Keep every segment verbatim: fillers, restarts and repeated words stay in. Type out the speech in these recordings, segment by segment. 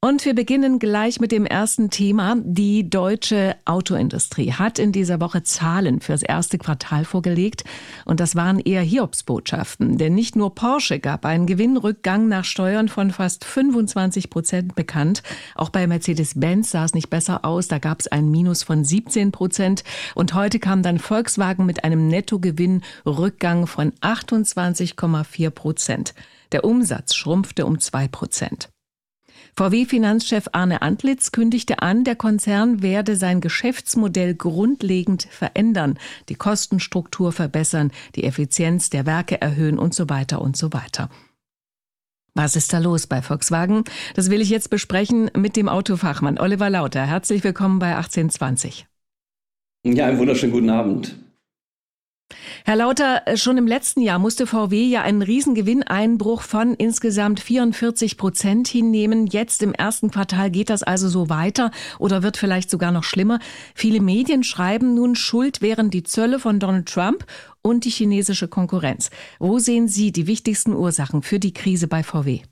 Und wir beginnen gleich mit dem ersten Thema. Die deutsche Autoindustrie hat in dieser Woche Zahlen fürs erste Quartal vorgelegt. Und das waren eher Hiobsbotschaften. Denn nicht nur Porsche gab einen Gewinnrückgang nach Steuern von fast fünfundzwanzig Prozent bekannt. Auch bei Mercedes-Benz sah es nicht besser aus. Da gab es ein Minus von siebzehn Prozent. Und heute kam dann Volkswagen mit einem Nettogewinnrückgang von achtundzwanzig Komma vier Prozent. Der Umsatz schrumpfte um zwei Prozent. V W-Finanzchef Arne Antlitz kündigte an, der Konzern werde sein Geschäftsmodell grundlegend verändern, die Kostenstruktur verbessern, die Effizienz der Werke erhöhen und so weiter und so weiter. Was ist da los bei Volkswagen? Das will ich jetzt besprechen mit dem Autofachmann Oliver Lauter. Herzlich willkommen bei achtzehn zwanzig. Ja, einen wunderschönen guten Abend. Herr Lauter, schon im letzten Jahr musste V W ja einen Riesengewinneinbruch von insgesamt vierundvierzig Prozent hinnehmen. Jetzt im ersten Quartal geht das also so weiter oder wird vielleicht sogar noch schlimmer. Viele Medien schreiben nun, Schuld wären die Zölle von Donald Trump und die chinesische Konkurrenz. Wo sehen Sie die wichtigsten Ursachen für die Krise bei V W?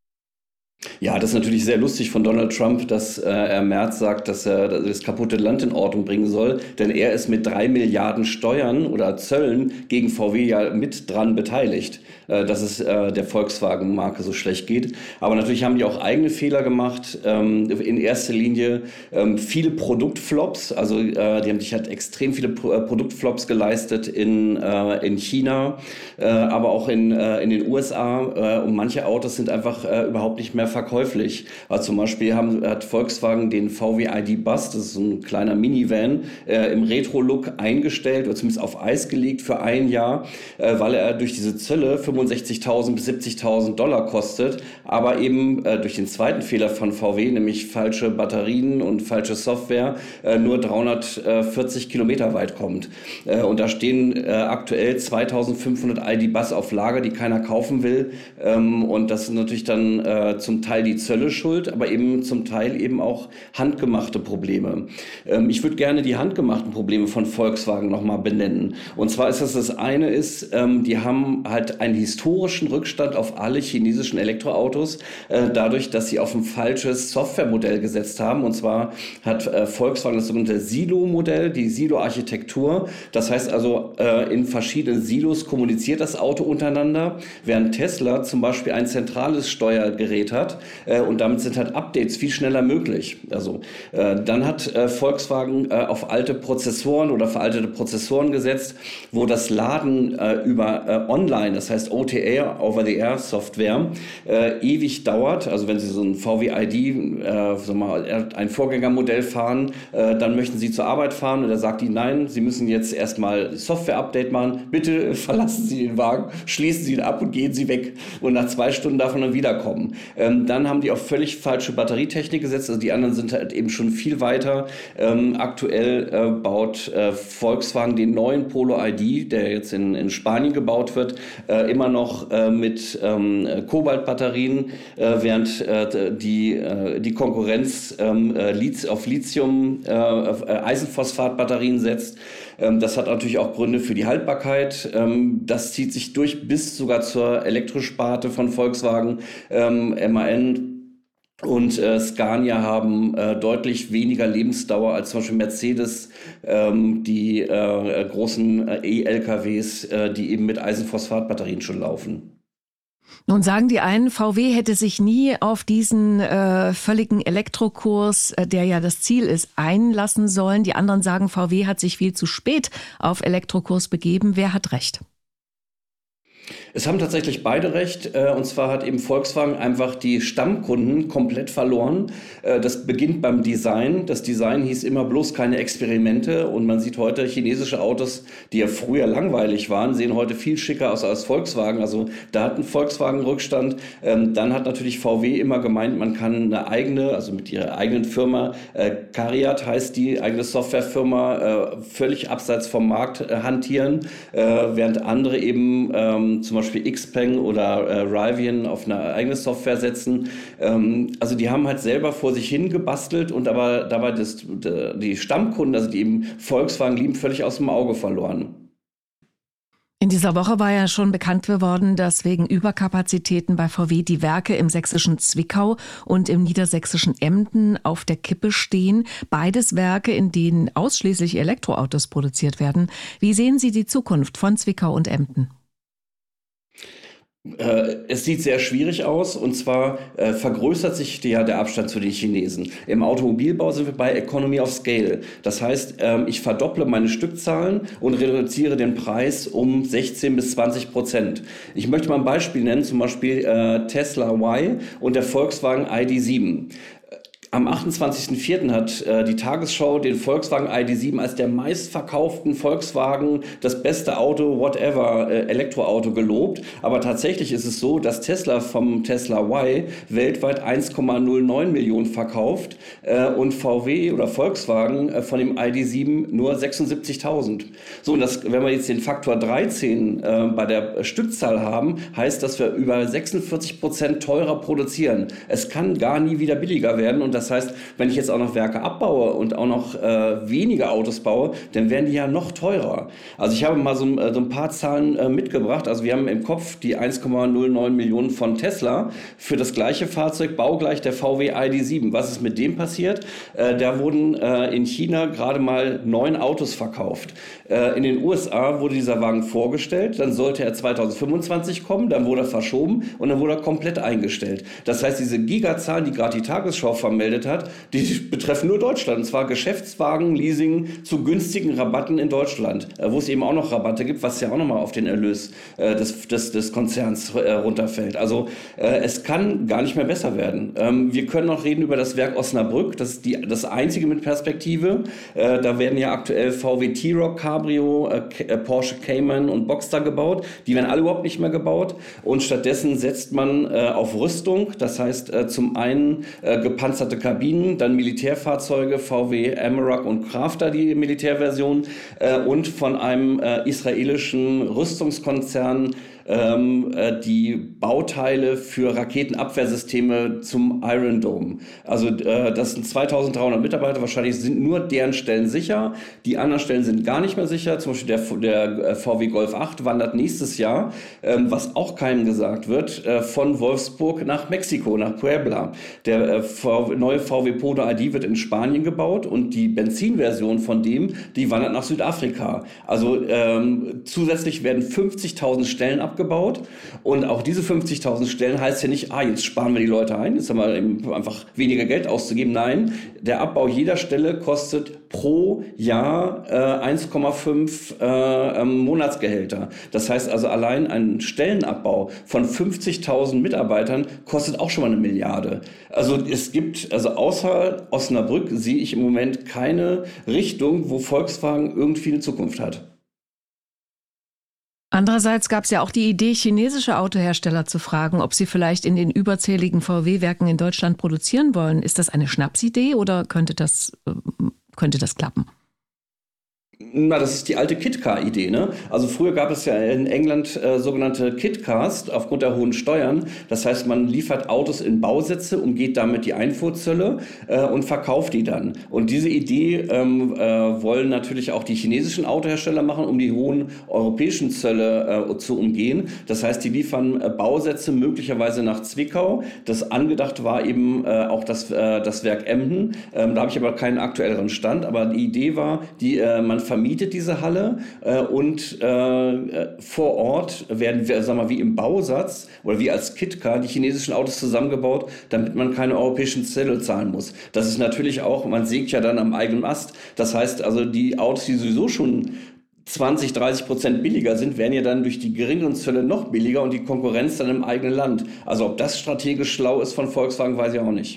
Ja, das ist natürlich sehr lustig von Donald Trump, dass äh, er März sagt, dass er das kaputte Land in Ordnung bringen soll. Denn er ist mit drei Milliarden Steuern oder Zöllen gegen V W ja mit dran beteiligt, äh, dass es äh, der Volkswagen-Marke so schlecht geht. Aber natürlich haben die auch eigene Fehler gemacht. Ähm, in erster Linie ähm, viele Produktflops. Also äh, die haben sich halt extrem viele Pro- äh, Produktflops geleistet in, äh, in China, äh, aber auch in, äh, in den U S A. Äh, und manche Autos sind einfach äh, überhaupt nicht mehr verkäuflich. Also zum Beispiel haben, hat Volkswagen den V W I D Bus, das ist so ein kleiner Minivan, äh, im Retro-Look eingestellt oder zumindest auf Eis gelegt für ein Jahr, äh, weil er durch diese Zölle fünfundsechzigtausend bis siebzigtausend Dollar kostet, aber eben äh, durch den zweiten Fehler von V W, nämlich falsche Batterien und falsche Software, äh, nur dreihundertvierzig Kilometer weit kommt. Äh, und da stehen äh, aktuell zweitausendfünfhundert I D Bus auf Lager, die keiner kaufen will. Ähm, und das sind natürlich dann äh, zum Teil die Zölle schuld, aber eben zum Teil eben auch handgemachte Probleme. Ähm, ich würde gerne die handgemachten Probleme von Volkswagen nochmal benennen. Und zwar ist das das eine ist, ähm, die haben halt einen historischen Rückstand auf alle chinesischen Elektroautos, äh, dadurch, dass sie auf ein falsches Softwaremodell gesetzt haben. Und zwar hat äh, Volkswagen das sogenannte Silo-Modell, die Silo-Architektur. Das heißt also, äh, in verschiedenen Silos kommuniziert das Auto untereinander, während Tesla zum Beispiel ein zentrales Steuergerät hat. Äh, und damit sind halt Updates viel schneller möglich. Also äh, dann hat äh, Volkswagen äh, auf alte Prozessoren oder veraltete Prozessoren gesetzt, wo das Laden äh, über äh, Online, das heißt O T A, Over-the-Air-Software, äh, ewig dauert. Also wenn Sie so ein V W I D, äh, sag mal, ein Vorgängermodell fahren, äh, dann möchten Sie zur Arbeit fahren und er sagt Ihnen, nein, Sie müssen jetzt erstmal Software-Update machen. Bitte verlassen Sie den Wagen, schließen Sie ihn ab und gehen Sie weg. Und nach zwei Stunden darf man dann wiederkommen. Ähm, dann haben die auf völlig falsche Batterietechnik gesetzt. Also die anderen sind halt eben schon viel weiter. Ähm, aktuell äh, baut äh, Volkswagen den neuen Polo I D, der jetzt in, in Spanien gebaut wird, äh, immer noch äh, mit ähm, Kobaltbatterien, äh, während äh, die, äh, die Konkurrenz ähm, äh, auf Lithium, äh, auf, äh, Eisenphosphatbatterien setzt. Ähm, das hat natürlich auch Gründe für die Haltbarkeit. Ähm, das zieht sich durch bis sogar zur Elektrosparte von Volkswagen. Ähm, M A N und äh, Scania haben äh, deutlich weniger Lebensdauer als zum Beispiel Mercedes, ähm, die äh, großen äh, E-L K Ws, äh, die eben mit Eisenphosphatbatterien schon laufen. Nun sagen die einen, V W hätte sich nie auf diesen äh, völligen Elektrokurs, äh, der ja das Ziel ist, einlassen sollen. Die anderen sagen, V W hat sich viel zu spät auf Elektrokurs begeben. Wer hat recht? Es haben tatsächlich beide recht. Und zwar hat eben Volkswagen einfach die Stammkunden komplett verloren. Das beginnt beim Design. Das Design hieß immer bloß keine Experimente. Und man sieht heute chinesische Autos, die ja früher langweilig waren, sehen heute viel schicker aus als Volkswagen. Also da hat ein Volkswagen Rückstand. Dann hat natürlich V W immer gemeint, man kann eine eigene, also mit ihrer eigenen Firma, Cariad heißt die, eigene Softwarefirma, völlig abseits vom Markt hantieren. Während andere eben zum Beispiel Xpeng oder äh, Rivian auf eine eigene Software setzen. Ähm, also die haben halt selber vor sich hin gebastelt und aber dabei das, die Stammkunden, also die eben Volkswagen lieben, völlig aus dem Auge verloren. In dieser Woche war ja schon bekannt geworden, dass wegen Überkapazitäten bei V W die Werke im sächsischen Zwickau und im niedersächsischen Emden auf der Kippe stehen. Beides Werke, in denen ausschließlich Elektroautos produziert werden. Wie sehen Sie die Zukunft von Zwickau und Emden? Es sieht sehr schwierig aus, und zwar äh, vergrößert sich der, der Abstand zu den Chinesen. Im Automobilbau sind wir bei Economy of Scale. Das heißt, ähm, ich verdopple meine Stückzahlen und reduziere den Preis um sechzehn bis zwanzig Prozent. Ich möchte mal ein Beispiel nennen, zum Beispiel äh, Tesla Y und der Volkswagen I D sieben. Am achtundzwanzigsten vierten hat äh, die Tagesschau den Volkswagen I D sieben als der meistverkauften Volkswagen, das beste Auto, whatever, äh, Elektroauto gelobt. Aber tatsächlich ist es so, dass Tesla vom Tesla Y weltweit eins Komma null neun Millionen verkauft äh, und V W oder Volkswagen äh, von dem I D sieben nur sechsundsiebzigtausend. So, und das, wenn wir jetzt den Faktor dreizehn äh, bei der Stückzahl haben, heißt, dass wir über sechsundvierzig Prozent teurer produzieren. Es kann gar nie wieder billiger werden, und das Das heißt, wenn ich jetzt auch noch Werke abbaue und auch noch äh, weniger Autos baue, dann werden die ja noch teurer. Also ich habe mal so, äh, so ein paar Zahlen äh, mitgebracht. Also wir haben im Kopf die eins Komma null neun Millionen von Tesla für das gleiche Fahrzeug, baugleich der V W I D sieben. Was ist mit dem passiert? Äh, da wurden äh, in China gerade mal neun Autos verkauft. Äh, in den U S A wurde dieser Wagen vorgestellt, dann sollte er zweitausendfünfundzwanzig kommen, dann wurde er verschoben und dann wurde er komplett eingestellt. Das heißt, diese Gigazahlen, die gerade die Tagesschau vermeldet hat, die betreffen nur Deutschland. Und zwar Geschäftswagen, Leasing zu günstigen Rabatten in Deutschland, wo es eben auch noch Rabatte gibt, was ja auch nochmal auf den Erlös äh, des, des, des Konzerns äh, runterfällt. Also äh, es kann gar nicht mehr besser werden. Ähm, wir können noch reden über das Werk Osnabrück. Das ist die, das einzige mit Perspektive. Äh, da werden ja aktuell V W T-Roc, Cabrio, äh, Porsche Cayman und Boxster gebaut. Die werden alle überhaupt nicht mehr gebaut. Und stattdessen setzt man äh, auf Rüstung. Das heißt äh, zum einen äh, gepanzerte Kabinen, dann Militärfahrzeuge, V W Amarok und Crafter, die Militärversion, äh, und von einem äh, israelischen Rüstungskonzern ähm, äh, die Bauteile für Raketenabwehrsysteme zum Iron Dome. Also äh, das sind zweitausenddreihundert Mitarbeiter, wahrscheinlich sind nur deren Stellen sicher, die anderen Stellen sind gar nicht mehr sicher. Zum Beispiel der, der V W Golf acht wandert nächstes Jahr, ähm, was auch keinem gesagt wird, äh, von Wolfsburg nach Mexiko, nach Puebla. Der äh, v neue V W Polo I D wird in Spanien gebaut und die Benzinversion von dem, die wandert nach Südafrika. Also ähm, zusätzlich werden fünfzigtausend Stellen abgebaut, und auch diese fünfzigtausend Stellen heißt ja nicht, ah, jetzt sparen wir die Leute ein, jetzt haben wir eben einfach weniger Geld auszugeben. Nein, der Abbau jeder Stelle kostet pro Jahr äh, eins Komma fünf äh, Monatsgehälter. Das heißt also, allein ein Stellenabbau von fünfzigtausend Mitarbeitern kostet auch schon mal eine Milliarde. Also es gibt, also außer Osnabrück sehe ich im Moment keine Richtung, wo Volkswagen irgendwie eine Zukunft hat. Andererseits gab es ja auch die Idee, chinesische Autohersteller zu fragen, ob sie vielleicht in den überzähligen V W-Werken in Deutschland produzieren wollen. Ist das eine Schnapsidee oder könnte das, könnte das klappen? Na, das ist die alte Kit-Car-Idee, ne? Also früher gab es ja in England äh, sogenannte Kit-Cars aufgrund der hohen Steuern. Das heißt, man liefert Autos in Bausätze, umgeht damit die Einfuhrzölle äh, und verkauft die dann. Und diese Idee ähm, äh, wollen natürlich auch die chinesischen Autohersteller machen, um die hohen europäischen Zölle äh, zu umgehen. Das heißt, die liefern äh, Bausätze möglicherweise nach Zwickau. Das angedacht war eben äh, auch das, äh, das Werk Emden. Ähm, da habe ich aber keinen aktuelleren Stand. Aber die Idee war, die äh, man vermietet diese Halle äh, und äh, vor Ort werden, sagen wir mal, wie im Bausatz oder wie als Kit-Car die chinesischen Autos zusammengebaut, damit man keine europäischen Zölle zahlen muss. Das ist natürlich auch, man sägt ja dann am eigenen Ast. Das heißt also, die Autos, die sowieso schon zwanzig, dreißig Prozent billiger sind, werden ja dann durch die geringeren Zölle noch billiger und die Konkurrenz dann im eigenen Land. Also ob das strategisch schlau ist von Volkswagen, weiß ich auch nicht.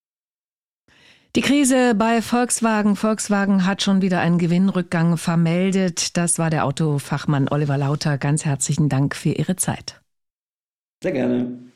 Die Krise bei Volkswagen. Volkswagen hat schon wieder einen Gewinnrückgang vermeldet. Das war der Autofachmann Oliver Lauter. Ganz herzlichen Dank für Ihre Zeit. Sehr gerne.